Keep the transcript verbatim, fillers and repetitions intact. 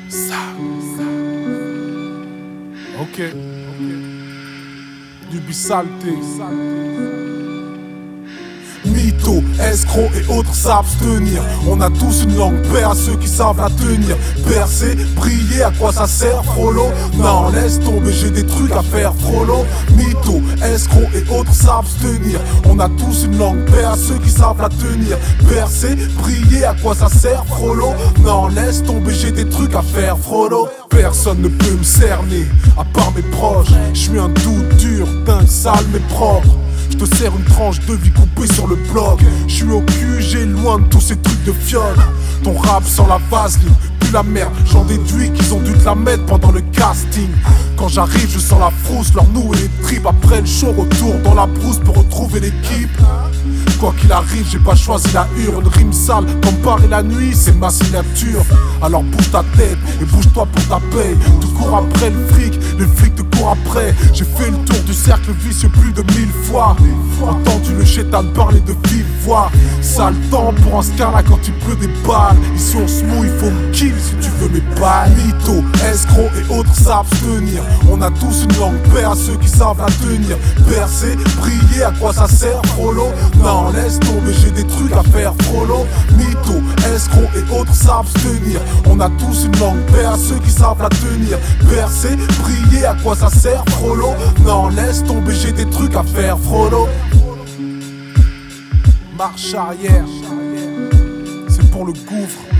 Ça, ça. Ok, ok. Du bisalté. Mytho, escrocs et autres s'abstenir. On a tous une langue, paix à ceux qui savent la tenir. Percer, briller, à quoi ça sert, frollo? Non, laisse tomber, j'ai des trucs à faire, frollo. Mytho, escrocs et autres s'abstenir. On a tous une langue, paix à ceux qui savent la tenir. Percer, briller, à quoi ça sert, frollo? Non, laisse tomber, j'ai des trucs à faire, frollo. Personne ne peut me cerner, à part mes proches. Je suis un doute dur, dingue, sale mais propre. Je te sers une tranche de vie coupée sur le bloc. Je suis au Q G, loin de tous ces trucs de fiole. Ton rap sans la vaseline, puis la merde. J'en déduis qu'ils ont dû te la mettre pendant le casting. Quand j'arrive, je sens la frousse, leur nouer les tripes. Après le show, retour dans la brousse pour retrouver l'équipe. Quoi qu'il arrive, j'ai pas choisi la hure. Une rime sale, comme Paris la nuit, c'est ma signature. Alors bouge ta tête et bouge-toi pour ta paye. Tu cours après le fric, le fric te court après. J'ai fait le tour du cercle vicieux plus de mille fois. Entendu le chétan parler de vive voix. Sale temps pour un scala quand il pleut des balles. Ici on se mouille, faut me kill si tu veux mes balles. Mytho, escrocs et autres s'abstenir. On a tous une langue, paix à ceux qui savent la tenir. Percer, briller, à quoi ça sert, frollo? Non, laisse tomber, j'ai des trucs à faire, frollo. Mytho, escrocs et autres s'abstenir. On a tous une langue, paix à ceux qui savent la tenir. Percer, briller, à quoi ça sert, frollo? Non, laisse tomber, j'ai des trucs à faire, frollo. Marche arrière, c'est pour le gouffre.